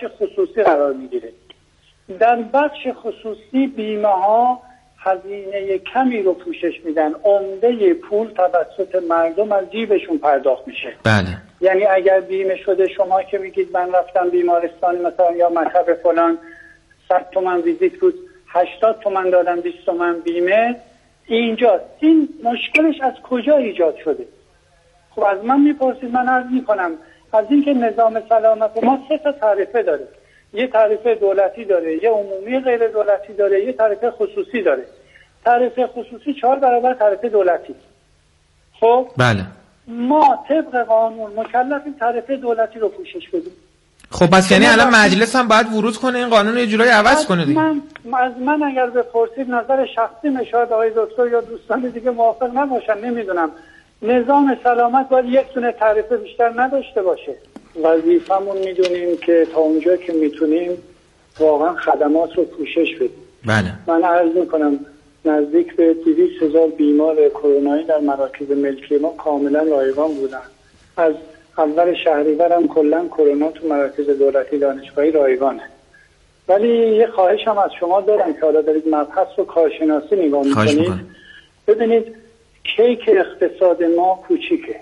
بخش خصوصی قرار میگیره. در بخش خصوصی بیمه ها هزینه کمی رو پوشش میدن، عمده پول توسط مردم از جیبشون پرداخت میشه. بله. یعنی اگر بیمه شده، شما که میگید من رفتم بیمارستان مثلا یا مطب فلان 100 تومن ویزیت بود 80 تومن دادم 20 تومن بیمه، اینجا این مشکلش از کجا ایجاد شده؟ خب از من میپرسید، من عرض میکنم از اینکه نظام سلامت ما 3 تا تعرفه داره. یه تعرفه دولتی داره، یه عمومی غیر دولتی داره، یه تعرفه خصوصی داره. تعرفه خصوصی 4 برابر تعرفه دولتی. خب بله. ما طبق قانون مکلفیم تعرفه دولتی رو پوشش بدیم. خب پس یعنی الان مجلس هم باید ورود کنه این قانون یه جورایی عوض کنه دیگه. من اگر بپرسید نظر شخصی شاید آقای دکتر یا دوستان دیگه موافق نباشن، نمیدونم. نظام سلامت باید یک دونه تعرفه بیشتر نداشته باشه. وظیفمون میدونیم که تا اونجا که میتونیم واقعا خدمات رو پوشش بدیم. بله. من عرض میکنم نزدیک به 200,000 بیمار کرونایی در مراکز ملکی ما کاملا رایگان بودن. از اول شهریور هم کلا کرونا تو مراکز دولتی دانشگاهی رایگانه. ولی یه خواهش هم از شما دارم که حالا دارید مبحث رو کارشناسی نگاه میکنید، ببینید کیک اقتصاد ما کوچیکه.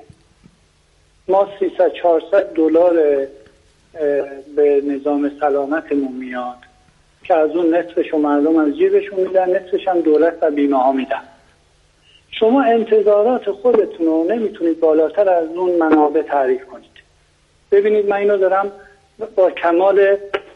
ما 300-400 دلار به نظام سلامتمون میاد که از اون نصفشو مردم از جیبشون میدن، نصفش هم دولت و بیمه ها میدن. شما انتظارات خودتون رو نمیتونید بالاتر از اون منابع تعریف کنید. ببینید من اینو دارم با کمال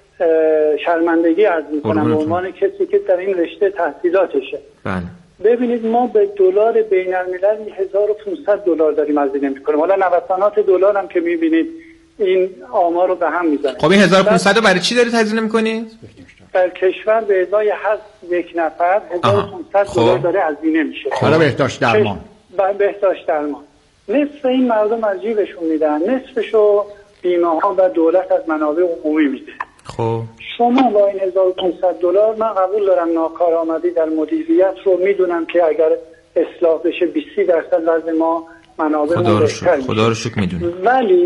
شرمندگی عرض میکنم به عنوان کسی که در این رشته تحصیلاتشه. بله. ببینید ما به دلار بین الملل 1500 دلار داریم هزینه میکنیم. حالا نوسانات دلار هم که میبینید این آمار رو به هم میزنه. خب این 1500 رو برای چی دارید هزینه میکنید؟ در کشور به ازای هر یک نفر 1500 دلار داره هزینه میشه. حالا بهداشت درمان. بهداشت درمان. نصف این مردم از جیبشون میدن، نصفشو بیمه ها و دولت از منابع عمومی میده. خب شما با این 1500 دلار، من قبول دارم ناکارآمدی در مدیریت رو میدونم که اگر اصلاح بشه 20% وضع ما منابع خدا رو شکر میدونم.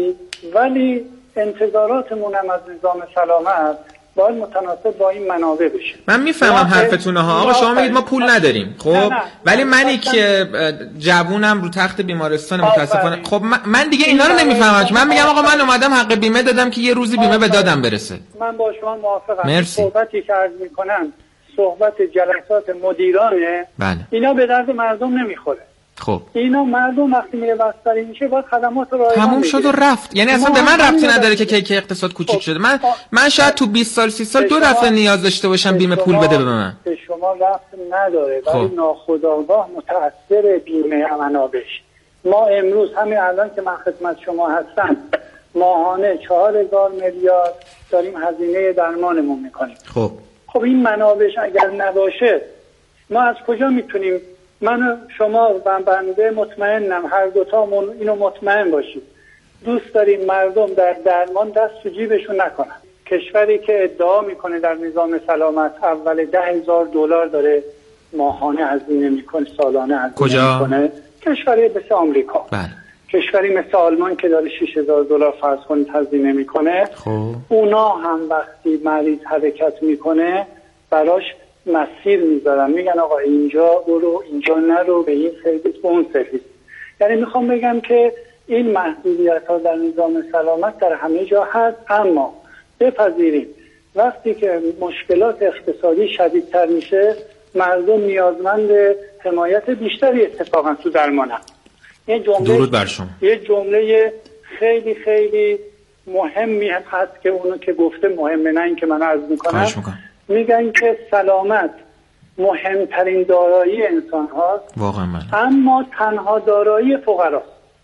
ولی انتظاراتمون هم از نظام سلامت باید متناسب با این منابع بشه. من میفهمم حرفتون ها آقا، شما میگید ما پول نداریم. خب نه. ولی منی که جوونم رو تخت بیمارستان متاسفانه، خب من دیگه اینا رو نمیفهمم. من میگم آقا من اومدم حق بیمه دادم که یه روزی بیمه به دادم برسه. من با شما موافقم. مرسی. صحبتی که عرض میکنم صحبت جلسات مدیرانه. بله. اینا به درد مردم نمیخوره. خب اینا مردم وقتی میره بستری میشه باید خدمات رو تموم شد و رفت. یعنی اصلا به من ربطی نداره که کیک اقتصاد کوچیک شده. من شاید تو 20 سال 30 سال 2 دفعه نیاز داشته باشم بیمه پول بده به من. به شما ربط نداره ولی ناخودآگاه متأثر بیمه منابعش. ما امروز همین الان که من خدمت شما هستم ماهانه 4000 میلیارد داریم هزینه درمانمون میکنیم. خب این منابعش اگر نباشه ما از کجا میتونیم؟ من شما و بنده مطمئنم هر دوتامون اینو مطمئن باشید دوست داریم مردم در درمان دست تو جیبشون نکنن. کشوری که ادعا میکنه در نظام سلامت اول 10,000 دلار داره ماهانه هزینه میکنه، سالانه هزینه میکنه، کشوری مثل آمریکا. بله. کشوری مثل آلمان که داره 6,000 دلار فرض کنید هزینه میکنه. اونا هم وقتی مریض حرکت میکنه براش مسیر میذارن، میگن آقا اینجا برو، اینجا نرو، به این سرویس، به اون سرویس. یعنی میخوام بگم که این محدودیت ها در نظام سلامت در همه جا هست، اما بپذیریم وقتی که مشکلات اقتصادی شدیدتر میشه مردم نیازمند حمایت بیشتری اتفاقا تو درمان هم. درود بر شما. یه جمله خیلی خیلی مهمی هست که اونو که گفته مهمه، نه این که من عرض میکنم. میگن که سلامت مهمترین دارایی انسان هاست، واقعا اما تنها دارایی فقراست.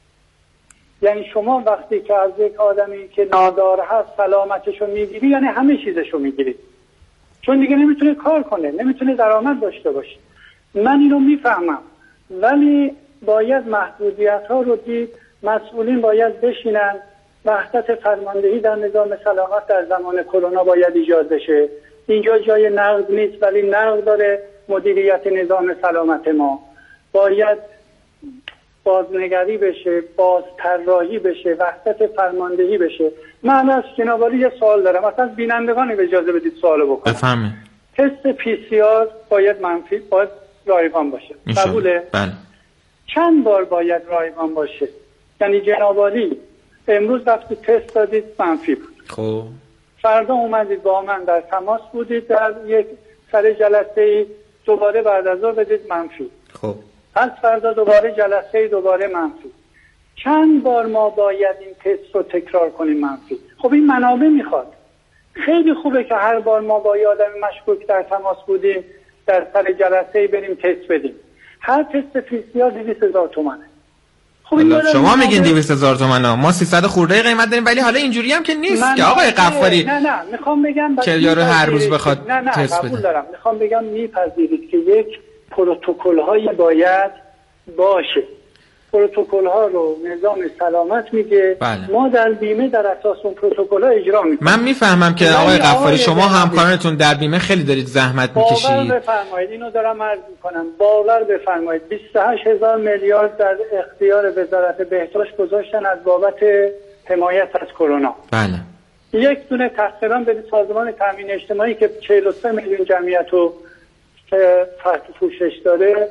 یعنی شما وقتی که از یک آدمی که نادار هست سلامتشو میگیری یعنی همه چیزشو میگیری، چون دیگه نمیتونه کار کنه، نمیتونه درآمد داشته باشه. من اینو میفهمم ولی باید محدودیت ها رو دید. مسئولین باید بشینن. وحدت فرماندهی در نظام سلامت در زمان کرونا باید ایجاد بشه. اینجا جای نقد نیست ولی نقد داره مدیریت نظام سلامت ما. باید بازنگری بشه، بازطراحی بشه، وحدت فرماندهی بشه. من از جناب عالی یه سوال دارم، مثلا بینندگان اجازه بدید سوالو بکنم. بفهمه. تست PCR باید منفی، باید رایگان باشه. قبوله؟ بله. چند بار باید رایگان باشه؟ یعنی جناب عالی امروز رفتید تست دادید منفی بود. خب. فردا اومدید با من در تماس بودید، در یک سر جلسه دوباره بعد از ظهر بدید منفی. خب. پس فردا دوباره جلسه دوباره منفی. چند بار ما باید این تست رو تکرار کنیم منفی؟ خب این منابع میخواد. خیلی خوبه که هر بار ما با یه آدم مشکوک در تماس بودیم در سر جلسه بریم تست بدیم. هر تست PCR 200,000 تومانه. خب شما میگین 200,000 تومان، ما 300 خورده قیمت داریم، ولی حالا اینجوری هم که نیست که آقای قفاری. نه میخوام بگم که یارو هر روز بخواد تست بده. دارم. میخوام بگم میپذیرید که یک پروتکل هایی باید باشه. پروتکل ها رو نظام سلامت میگه. بله. ما در بیمه در اساس اون پروتکل ها اجرا میکنیم. من میفهمم که آقای قفاری شما همکارانتون در بیمه خیلی دارید زحمت میکشید. باور بفرمایید، اینو دارم عرض میکنم، باور بفرمایید 28,000 میلیارد در اختیار وزارت بهداشت گذاشتن از بابت حمایت از کرونا. بله. یک دونه تقریبا به سازمان تامین اجتماعی که 43 میلیون جمعیت رو تحت پوشش داره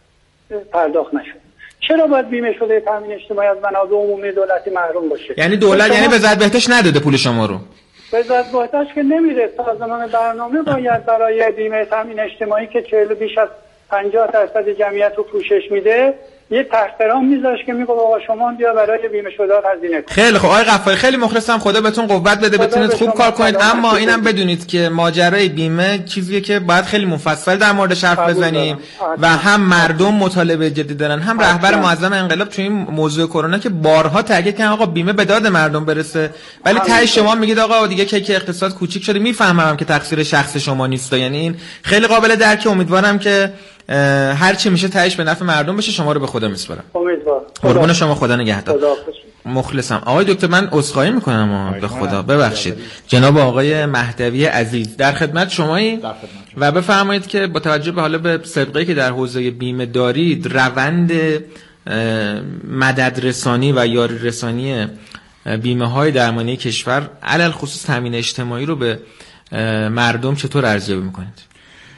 پرداخت نشد. چرا باید بیمه شده تامین اجتماعی از منابع عمومی دولتی محروم باشه؟ یعنی دولت یعنی وزارت بهداشت نداده پول شما رو؟ وزارت بهداشت که نمیده، سازمان برنامه باید برای بیمه تامین اجتماعی که بیش از 50% جمعیت رو پوشش میده یه تحقیرام میذاش که میگه آقا شما بیا برای بیمه شده هزینه کن. خیلی خوب آقای قفاری، خیلی مخلصم، خدا بهتون قوت بده بتونید خوب کار کنید. اما اینم بدونید که ماجرای بیمه چیزیه که باید خیلی مفصل در موردش حرف بزنیم و هم مردم مطالبه جدی دارن، هم رهبر معظم انقلاب چون این موضوع کرونا که بارها تاکید کردن آقا بیمه به داد مردم برسه، ولی ته شما میگید آقا دیگه که اقتصاد کوچیک شده. میفهمم که تقصیر شخص شما نیست، یعنی این خیلی قابل درکه. امیدوارم که هر چی میشه تهش به نفع مردم بشه. شما رو به خدا میسپارم. امیدوارم. قربون شما، خدا نگهدار. مخلصم. آقای دکتر من عذرخواهی میکنم به خدا ببخشید. جناب آقای مهدوی عزیز در خدمت شمایید و بفرمایید که با توجه به حالا به سابقه‌ای که در حوزه بیمه دارید، روند مدد رسانی و یاری رسانی بیمه های درمانی کشور علل خصوص تامین اجتماعی رو به مردم چطور ارزیابی میکنید؟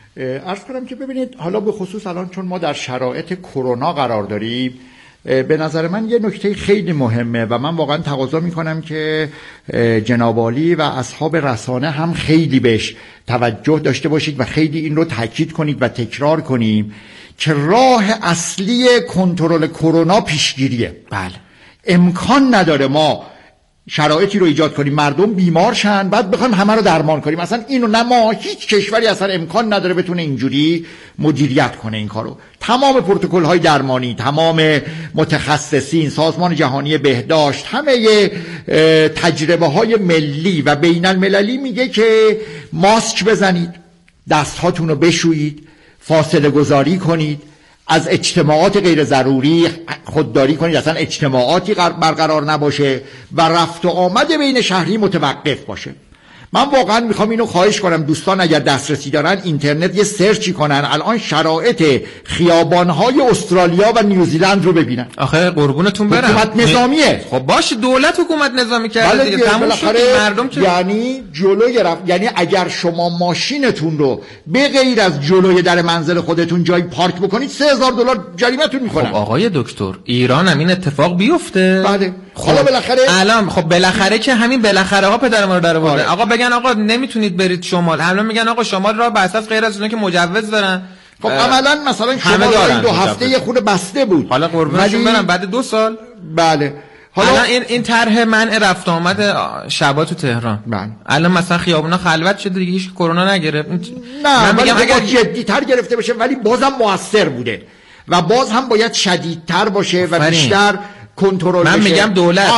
عرض کنم که ببینید حالا به خصوص الان چون ما در شرایط کرونا قرار داریم، به نظر من یه نکته خیلی مهمه و من واقعا تقاضا میکنم که جناب عالی و اصحاب رسانه هم خیلی بهش توجه داشته باشید و خیلی این رو تاکید کنید و تکرار کنیم که راه اصلی کنترل کرونا پیشگیریه. بله. امکان نداره ما شرایطی رو ایجاد کنیم مردم بیمار شن بعد بخوایم همه رو درمان کنیم. اصلا اینو نه ما هیچ کشوری اصلا امکان نداره بتونه اینجوری مدیریت کنه این کارو. تمام پروتکل های درمانی، تمام متخصصین، سازمان جهانی بهداشت، همه تجربه های ملی و بین المللی میگه که ماسک بزنید، دست هاتون رو بشویید، فاصله گذاری کنید، از اجتماعات غیر ضروری خودداری کنید، اصلا اجتماعاتی برقرار نباشه و رفت و آمد بین شهری متوقف باشه. من واقعا میخوام اینو خواهش کنم دوستان اگر دسترسی دارن اینترنت یه سرچی کنن الان شرایط خیابانهای استرالیا و نیوزیلند رو ببینن. آخه قربونتون برم حکومت نظامیه. خب باشه دولت حکومت نظامی کرده دیگه تموم شد. مردم که یعنی جلوی یعنی اگر شما ماشینتون رو به غیر از جلوی در منزل خودتون جای پارک بکنید $3,000 جریمه‌تون میکنن. خب آقای دکتر ایران هم این اتفاق بیفته. بله. خب بالاخره الان خب بالاخره که همین بالاخره ها پدر ما رو در آورده. آقا بگن آقا نمیتونید برید شمال، الان میگن آقا شمال را به اساس غیر از اونها که مجوز دارن. خب عملا مثلا شمال این 2 هفته یه خود بسته بود. حالا قربونشون برم بعد 2 سال. بله. حالا این طرح منع رفت آمد شبا تو تهران. بله. الان مثلا خیابونا خلوت شده دیگه هیچ کرونا نگرفت. نه من میگم اگر جدی‌تر گرفته بشه ولی بازم موثر بوده و باز هم باید شدیدتر باشه و بیشتر کنترل بشه. من میگم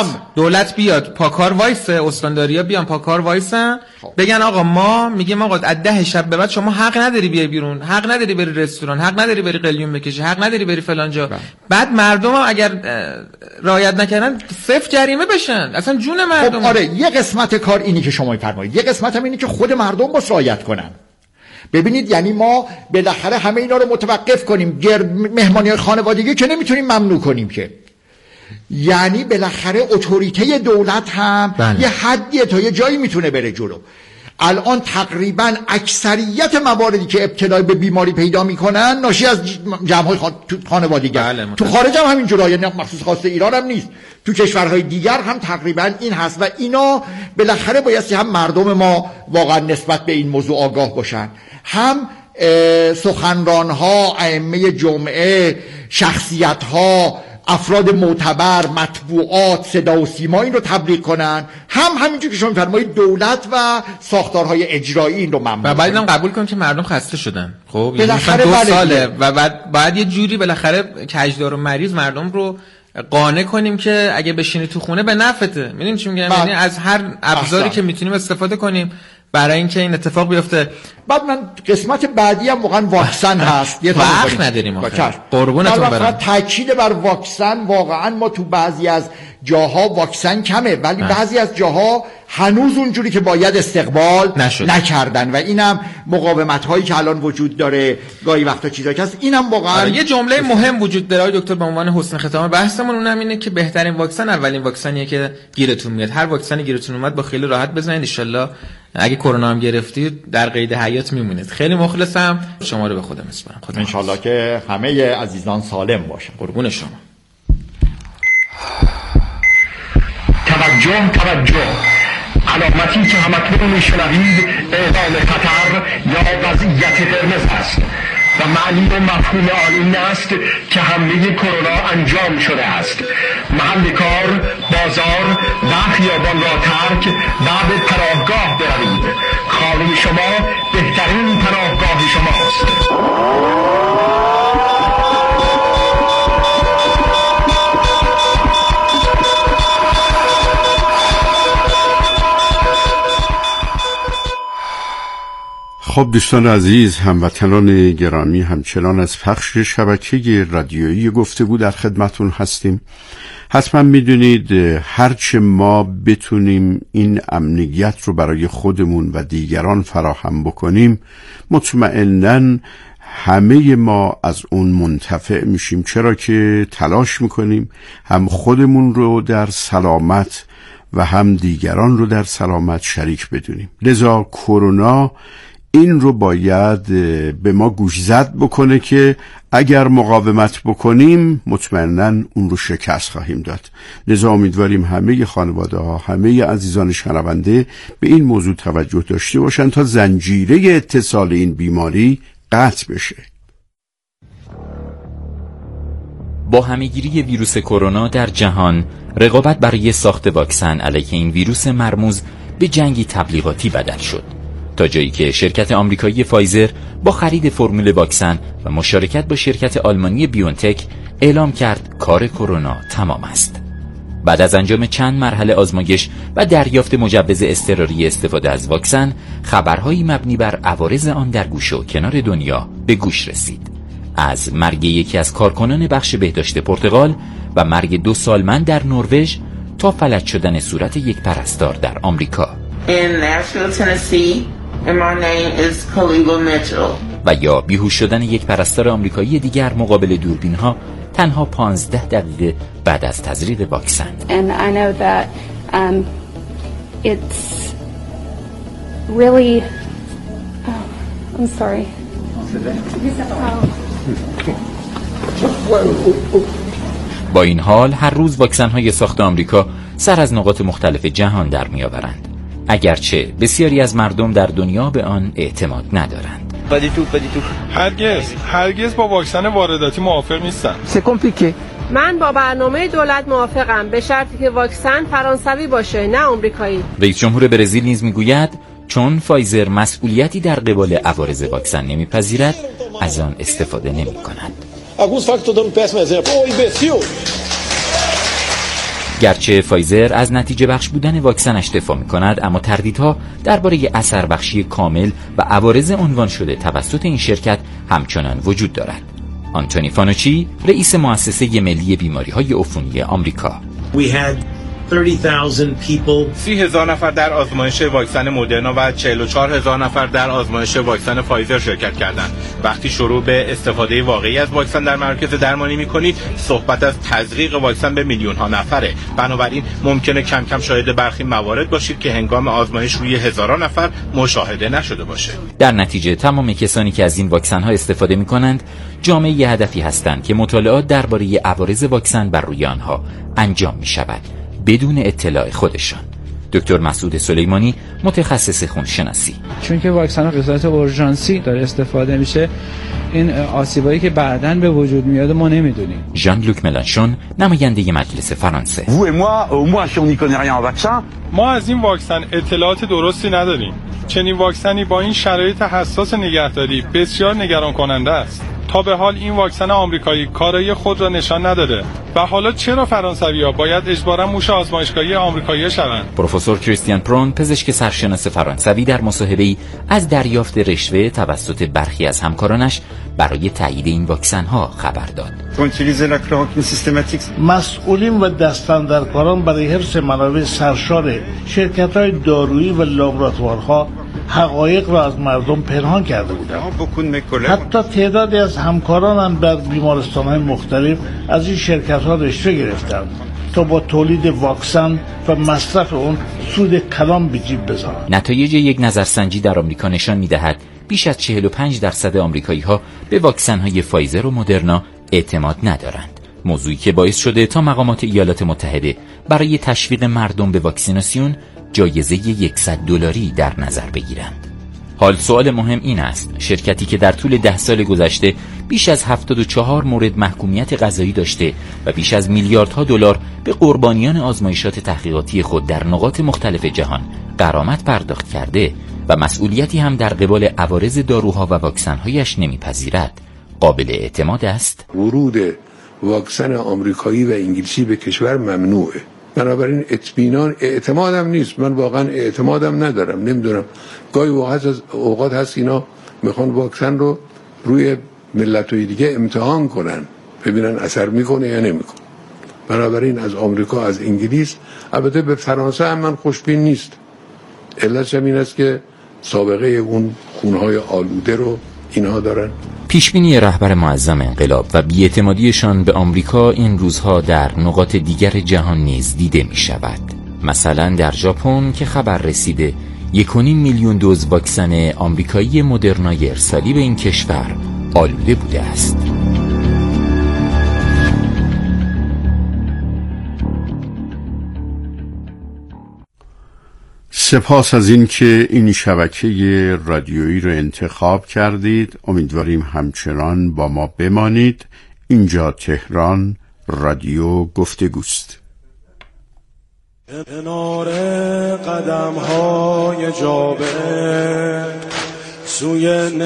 دولت بیاد پاکار وایسه، استانداریا بیان پاکار وایسن بگن آقا ما میگیم آقا از 10 شب به بعد شما حق نداری بیای بیرون، حق نداری بری رستوران، حق نداری بری قلیون بکشی، حق نداری بری فلان جا. بعد مردم هم اگر رعایت نکردن 0 جریمه بشن، اصلا جون مردم. خب آره یه قسمت کار اینی که شما میفرمایید، یه قسمت هم اینی که خود مردم باید رعایت کنن. ببینید یعنی ما بالاخره همه اینا رو متوقف کنیم، مهمانی خانوادگی که نمیتونیم ممنوع کنیم که یعنی بالاخره اتوریته دولت هم یه حدیه تا یه جایی میتونه بره جلو. الان تقریبا اکثریت مواردی که ابتلا به بیماری پیدا میکنن ناشی از جمع‌های خانوادگی. تو خارج هم همین جوریه، نه مخصوص خاص ایران هم نیست، تو کشورهای دیگر هم تقریبا این هست و اینا بالاخره بایستی هم مردم ما واقعا نسبت به این موضوع آگاه باشن، هم سخنرانها، ائمه جمعه، شخصیت‌ها، افراد معتبر، مطبوعات، صدا و سیما این رو تبلیغ کنن، هم همینجور که شما می‌فرمایید دولت و ساختارهای اجرایی این رو ممنوع. و بعد اینم قبول کنیم که مردم خسته شدن. خب بالاخره 2 ساله و بعد یه جوری بالاخره کجدار و مریض مردم رو قانع کنیم که اگه بشینی تو خونه به نفعته. می‌دونید چی میگم؟ یعنی از هر ابزاری که میتونیم استفاده کنیم برای اینکه این اتفاق بیفته. بعد من قسمت بعدی هم واقعا واکسن هست. یه وقت نداریم آخه. قربونتون برم. تاکید بر واکسن، واقعا ما تو بعضی از جاها واکسن کمه ولی بعضی از جاها هنوز اونجوری که باید استقبال نکردن و اینم مقاومت هایی که الان وجود داره، گاهی وقتا چیزایی که هست، اینم واقعا یه جمله مهم وجود داره دکتر به عنوان حسن ختام بحثمون، اونم اینه که بهترین واکسن اولین واکسنیه که گیرتون میاد. هر واکسنی گیرتون اومد با خیلی راحت بزنید، ان شاءالله اگه کرونا هم گرفتید در قید حیات میمونید. خیلی مخلصم، شما رو به خودم میسپارم. ان شاءالله که همه عزیزان سالم باشن. قربون شما. توجه، علامتی که همکنون میشنوید اعلام خطر یا وضعیت قرمز است و معنی و مفهوم آن این است که حمله کرونا انجام شده است. محل کار، بازار و خیابان را ترک و به پناهگاه بروید. خانه شما بهترین پناهگاه شماست. خب دوستان عزیز، هموطنان گرامی، همچنان از پخش شبکه رادیویی گفتگو در خدمتون هستیم. حتما میدونید هرچه ما بتونیم این امنیت رو برای خودمون و دیگران فراهم بکنیم، مطمئناً همه ما از اون منتفع میشیم، چرا که تلاش میکنیم هم خودمون رو در سلامت و هم دیگران رو در سلامت شریک بدونیم. لذا کرونا این رو باید به ما گوشزد بکنه که اگر مقاومت بکنیم مطمئناً اون رو شکست خواهیم داد. لذا امیدواریم همه خانواده ها، همه عزیزان شنونده به این موضوع توجه داشته باشن تا زنجیره اتصال این بیماری قطع بشه. با همه‌گیری ویروس کرونا در جهان، رقابت برای ساخت واکسن علیه این ویروس مرموز به جنگی تبلیغاتی بدل شد، تا جایی که شرکت آمریکایی فایزر با خرید فرمول واکسن و مشارکت با شرکت آلمانی بیونتک اعلام کرد کار کرونا تمام است. بعد از انجام چند مرحله آزمایش و دریافت مجوز اضطراری استفاده از واکسن، خبرهایی مبنی بر عوارض آن در گوشه و کنار دنیا به گوش رسید. از مرگ یکی از کارکنان بخش بهداشت پرتغال و مرگ 2 سالمند در نروژ تا فلج شدن صورت یک پرستار در آمریکا. و یا بیهوش شدن یک پرستار آمریکایی دیگر مقابل دوربین‌ها تنها 15 دقیقه بعد از تزریق واکسن. And I know that it's really I'm sorry. با این حال هر روز واکسن‌های ساخت آمریکا سر از نقاط مختلف جهان در می‌آورند، اگرچه بسیاری از مردم در دنیا به آن اعتماد ندارند. هرگز با واکسن وارداتی موافق نیستم. من با برنامه دولت موافقم، به شرطی که واکسن فرانسوی باشه نه آمریکایی. رئیس جمهور برزیل نیز میگوید چون فایزر مسئولیتی در قبال عوارض واکسن نمیپذیرد، از آن استفاده نمی‌کند. گرچه فایزر از نتیجه بخش بودن واکسنش دفاع می‌کند، اما تردیدها درباره اثر بخشی کامل و عوارض عنوان شده توسط این شرکت همچنان وجود دارد. آنتونی فانوچی، رئیس مؤسسه ملی بیماری‌های عفونی آمریکا: 30,000 نفر در آزمایش واکسن مدرنا و 44,000 نفر در آزمایش واکسن فایزر شرکت کردند. وقتی شروع به استفاده واقعی از واکسن در مراکز درمانی می‌کنید، صحبت از تزریق واکسن به میلیون‌ها نفره. بنابراین ممکنه کم کم شاهد برخی موارد باشید که هنگام آزمایش روی هزاران نفر مشاهده نشده باشه. در نتیجه تمام کسانی که از این واکسن‌ها استفاده می‌کنند، جامعه هدفی هستند که مطالعات درباره عوارض واکسن بر روی آنها انجام می‌شود بدون اطلاع خودشان. دکتر مسعود سلیمانی، متخصص خونشناسی: چون که واکسن به صورت اورژانسی داره استفاده میشه، این آسیبایی که بعداً به وجود میاد ما نمیدونیم. ژان لوک ملانشون، نماینده مجلس فرانسه: ما از این واکسن اطلاعات درستی نداریم. چنین واکسنی با این شرایط حساس نگهداری بسیار نگران کننده است. تا به حال این واکسن آمریکایی کارایی خود را نشان نداده و حالا چرا فرانسوی‌ها باید اجباراً موش آزمایشگاهی آمریکایی شوند؟ پروفسور کریستیان پرون، پزشک سرشناس فرانسوی، در مصاحبه‌ای از دریافت رشوه توسط برخی از همکارانش برای تایید این واکسن‌ها خبر داد. مسئولین و دستاندرکاران برای حفظ منابع سرشار شرکت‌های دارویی و لابراتوارها حقایق را از مردم پنهان کرده بودند. حتی تعدادی از همکارانم در بیمارستان‌های مختلف از این شرکت‌ها رشوه گرفتند تا با تولید واکسن و مصرف اون سود کلان به جیب بزنند. نتایج یک نظرسنجی در آمریکا نشان می‌دهد بیش از 45% آمریکایی‌ها به واکسن‌های فایزر و مدرنا اعتماد ندارند. موضوعی که باعث شده تا مقامات ایالات متحده برای تشویق مردم به واکسیناسیون جایزه $100 در نظر بگیرند. حال سوال مهم این است: شرکتی که در طول 10 سال گذشته بیش از 74 مورد محکومیت قضایی داشته و بیش از میلیاردها دلار به قربانیان آزمایشات تحقیقاتی خود در نقاط مختلف جهان غرامت پرداخت کرده و مسئولیتی هم در قبال عوارض داروها و واکسن‌هایش نمیپذیرد، قابل اعتماد است؟ ورود واکسن آمریکایی و انگلیسی به کشور ممنوعه. بنابراین اعتمادم نیست. من واقعا اعتمادم ندارم. نمیدونم، گاهی اوقات هست اینا میخوان واکسن رو روی ملت‌های دیگه امتحان کنن، ببینن اثر میکنه یا نمیکنه. بنابراین از آمریکا، از انگلیس، البته به فرانسه هم من خوشبین نیست. علتش هم این است که سابقه اون خونهای آلوده رو اینها دارن. پیشبینی رهبر معظم انقلاب و بی‌اعتمادیشان به آمریکا این روزها در نقاط دیگر جهان نیز دیده می شود. مثلا در ژاپن که خبر رسیده 1.5 میلیون دوز واکسن آمریکایی مدرنای ارسالی به این کشور آلوده بوده است. سپاس از این که این شبکه رادیویی رو انتخاب کردید. امیدواریم همچنان با ما بمانید. اینجا تهران، رادیو گفتگوست. کنار قدم‌های جابه سوی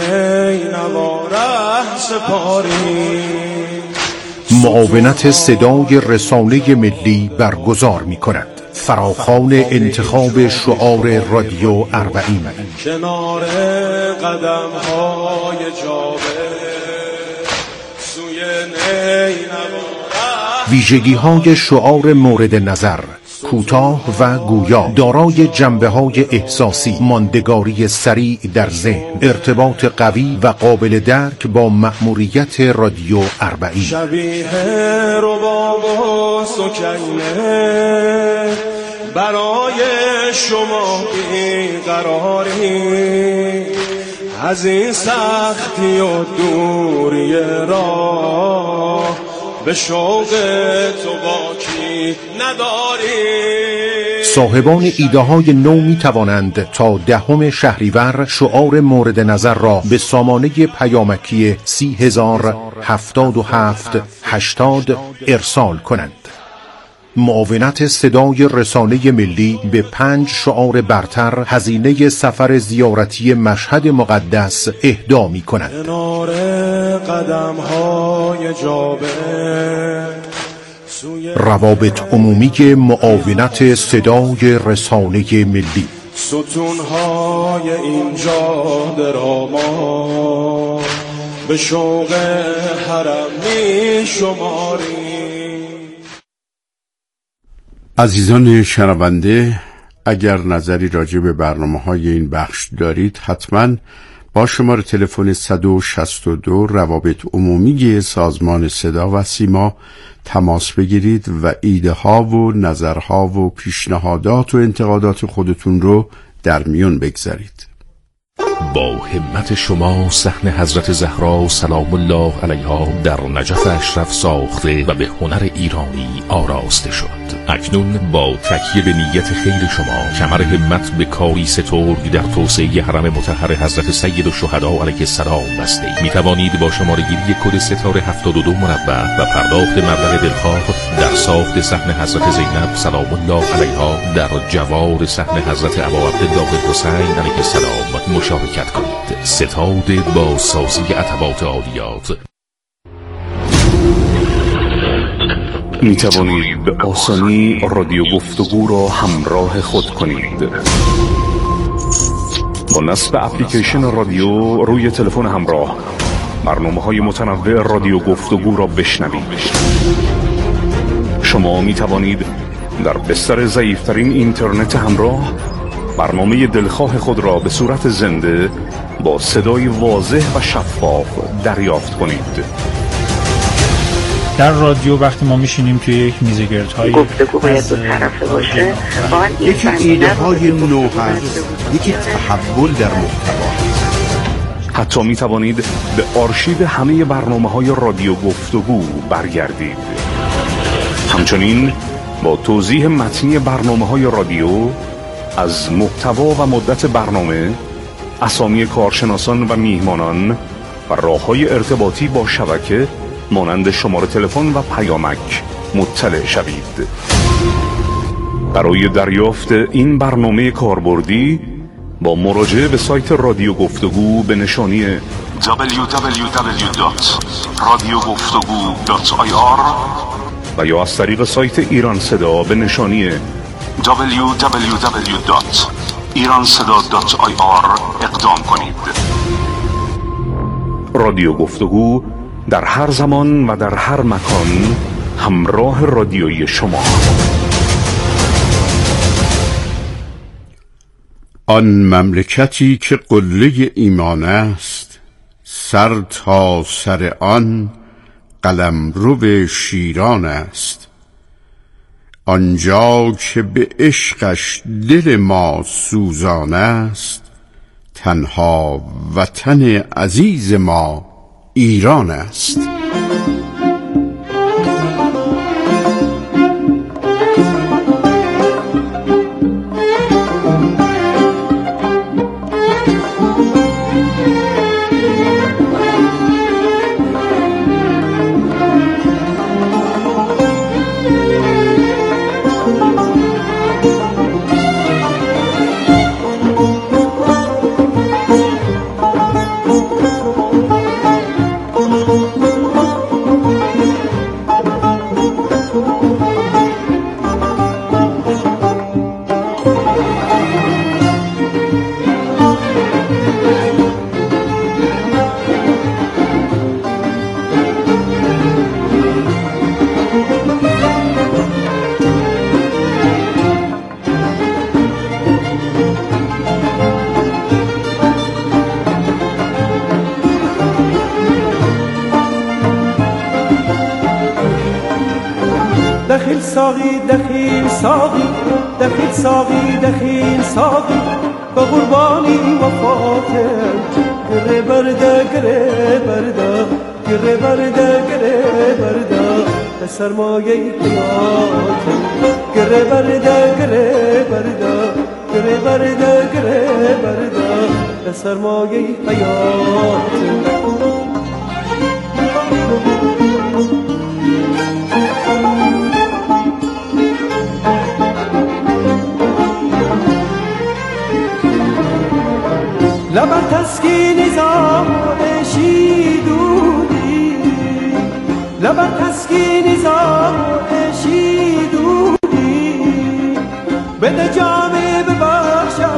نینواره سپاری. معاونت صدای رسانه ملی برگزار می‌کند فراخوان انتخاب شعار رادیو 40. کنار قدم‌های جابه سوی نینواره. ویژگی‌های شعار مورد نظر: کوتاه و گویا، دارای جنبه‌های احساسی، ماندگاری سریع در ذهن، ارتباط قوی و قابل درک با مأموریت رادیو 40. شبیه رباب و سکنه برای شما بیقراری، از این سختی و دوری راه به شوق تو باکی نداری. صاحبان ایده های نو می توانند تا 10 شهریور شعار مورد نظر را به سامانه پیامکی 30,077,80 ارسال کنند. معاونت صدای رسانه ملی به 5 شعار برتر هزینه سفر زیارتی مشهد مقدس اهدا می کند. کنار قدم‌های جابه روابط عمومی معاونت صدای رسانه ملی. ستونهای اینجا دراما به شوق حرم می شماری. عزیزان شنونده، اگر نظری راجع به برنامه‌های این بخش دارید حتما با شماره تلفن 162 روابط عمومی سازمان صدا و سیما تماس بگیرید و ایده ها و نظرها و پیشنهادات و انتقادات خودتون رو در میون بگذارید. با همت شما صحن حضرت زهرا سلام الله علیها در نجف اشرف ساخته و به هنر ایرانی آراسته شد. اکنون با تکیه به نیت خیر شما کمر همت به کاری سترگ در توسعه حرم مطهر حضرت سید الشهدا علیه السلام بسته می توانید با شماره‌گیری کد ستاره 72 مربع و پرداخت مبلغ دلخواه در ساخت صحن حضرت زینب سلام الله علیها در جوار صحن حضرت ابا عبدالله الحسین علیه السلام مشارکت کنید. ستاد با سازی عتبات عالیات. می توانید به آسانی رادیو گفتگو را همراه خود کنید. با نصب اپلیکیشن رادیو روی تلفن همراه برنامه‌های متنوع رادیو گفتگو را بشنوید. شما می توانید در بستر ضعیف‌ترین اینترنت همراه برنامه دلخواه خود را به صورت زنده با صدای واضح و شفاف دریافت کنید. در رادیو وقتی ما میشینیم توی یک میزگردهای گفتگو باید دو طرفه باشه، یکی ایده های نو هست، یکی تحول در محتوا. حتی می توانید به آرشیو همه برنامه‌های رادیو گفتگو برگردید. همچنین با توضیح متنی برنامه‌های رادیو از محتوا و مدت برنامه، اسامی کارشناسان و میهمانان و راه‌های ارتباطی با شبکه مانند شماره تلفن و پیامک مطلع شوید. برای دریافت این برنامه کاربردی با مراجعه به سایت رادیو گفتگو به نشانی www.radiogoftogu.ir و یا از طریق سایت ایران صدا به نشانی www.iranseda.ir اقدام کنید. رادیو گفتگو در هر زمان و در هر مکان همراه رادیویی شما. آن مملکتی که قله ایمان است، سر تا سر آن قلمرو شیران است. آنجا که به عشقش دل ما سوزان است، تنها وطن عزیز ما ایران است. دخیل ساقی دخیل ساقی دخیل ساقی دخیل ساقی به قربانی وفاتم گره برده گره برده گره برده گره برده به سرمایه حیاتم گره برده گره برده گره برده گره برده به سرمایه حیاتم. لبر تسکین زارشی دودی لبر تسکین زارشی دودی بده جامه ببخشم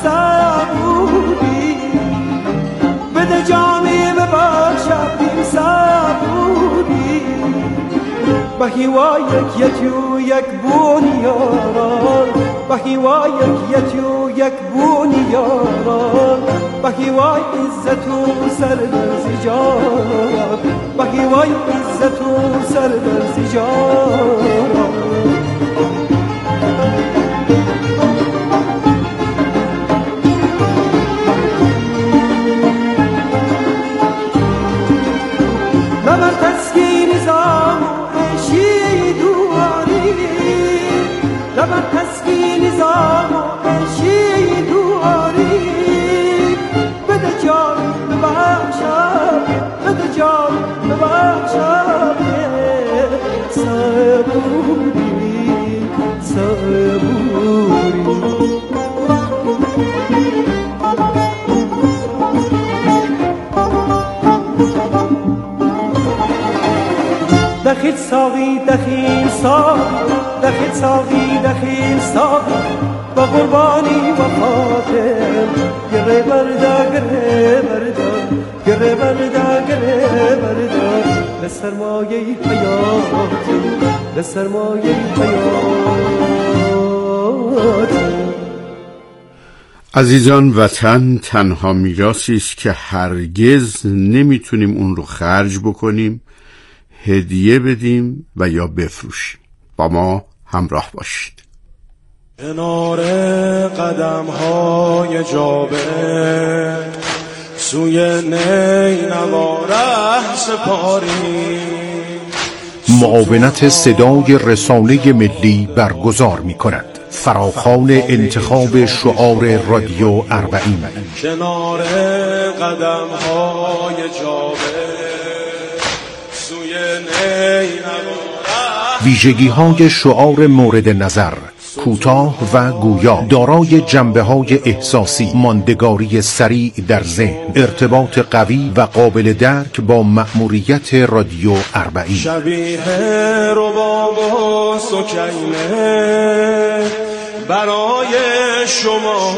سبودی بده جامه ببخشم سبودی به هوای یکیوی یک بونیاران بهیوای یکیتیو یک بونیاران بهیوای عزت و سر در زیجان بهیوای عزت و سر در زیجان لبر تسکین نظام عشی دواری لبر تسکین نظام عشی دواری بده جان ببخشم بده جان ببخشم صبوری صبوری دخیل ساقی دخیل ساقی دخیل ساقی دخیل ساقی با قربانی وفاتم گره بردا گره بردا گره بردا گره بردا به سرمایه حیاتم به سرمایه حیاتم. عزیزان، وطن تنها میراثی است که هرگز نمیتونیم اون رو خرج بکنیم، هدیه بدیم و یا بفروشیم. با ما همراه باشید. کنار قدم های جابه سوی نینواره سپاری معاونت صدای رسانه ملی برگزار می کند. فراخوان انتخاب شعار رادیو 40. کنار قدم های جابه سوی نینواره ویژگی های شعار مورد نظر: کوتاه و گویا، دارای جنبه‌های احساسی، ماندگاری سریع در ذهن، ارتباط قوی و قابل درک با مأموریت رادیو 40. شبیه رباب و سکینه برای شما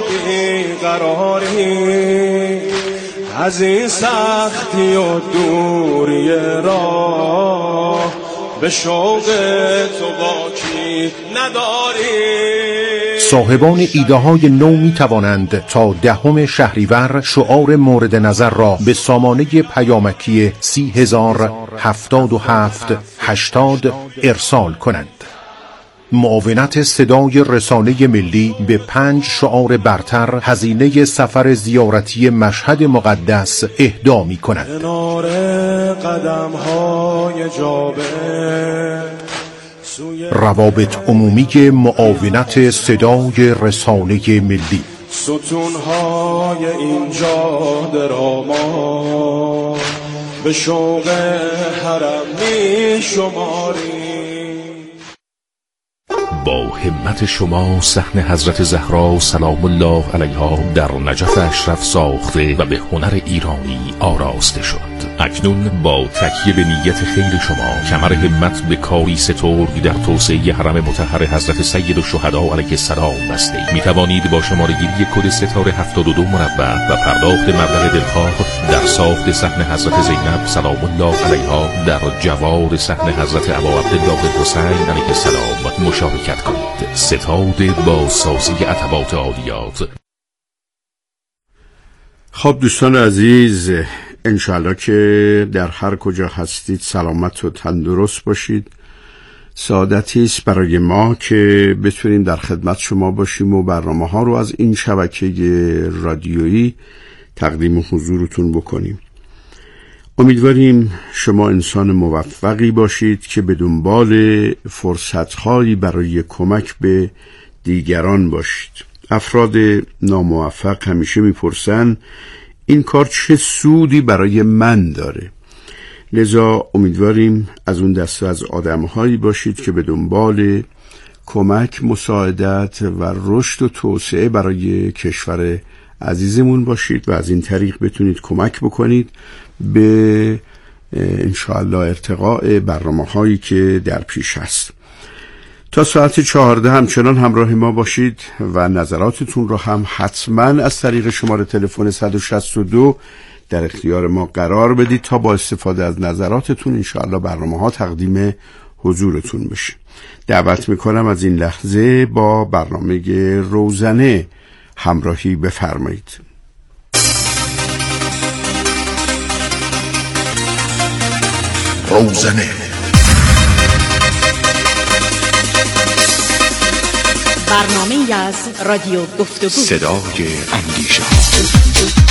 بیقراری از این سختی و دوری راه به شوق تو باکی نداری. صاحبان ایده های نو می توانند تا 10 شهریور شعار مورد نظر را به سامانه پیامکی 3007780 ارسال کنند. معاونت صدای رسانه ملی به 5 شعار برتر هزینه سفر زیارتی مشهد مقدس اهدا می کند. کنار قدم های جابه روابط عمومی معاونت صدای رسانه ملی. ستونهای اینجا دراما به شوق حرم می شماری. با همت شما صحن حضرت زهرا سلام الله علیها در نجف اشرف ساخته و به هنر ایرانی آراسته شد. اکنون با تکیه به نیت خیر شما کمر همت به کاری سترگ در توسعه حرم مطهر حضرت سید الشهدا علیه السلام بسته می توانید با شماره‌گیری کد ستاره 72 مربع و پرداخت مبلغ دلخواه در ساخت صحن حضرت زینب سلام الله علیها در جوار صحن حضرت ابا عبدالله الحسین علیه السلام مشارکت کنید. ستاد با سازی عتبات عالیات. خب دوستان عزیز، انشاءالله که در هر کجا هستید سلامت و تندرست باشید. سعادتی است برای ما که بتونیم در خدمت شما باشیم و برنامه ها رو از این شبکه رادیویی تقدیم حضورتون بکنیم. امیدواریم شما انسان موفقی باشید که به دنبال فرصت‌هایی برای کمک به دیگران باشید. افراد ناموفق همیشه میپرسن این کار چه سودی برای من داره؟ لذا امیدواریم از اون دسته از آدم‌هایی باشید که به دنبال کمک، مساعدت و رشد و توسعه برای کشور عزیزمون باشید و از این طریق بتونید کمک بکنید به انشاءالله ارتقاء برنامه‌هایی که در پیش هست. تا ساعت 14 همچنان همراه ما باشید و نظراتتون رو هم حتما از طریق شماره تلفن 162 در اختیار ما قرار بدید تا با استفاده از نظراتتون انشاءالله برنامه‌ها تقدیم حضورتون بشه. دعوت میکنم از این لحظه با برنامه روزنه همراهی بفرمایید. روزنه، برنامه از رادیو گفتگو، صدای اندیشه.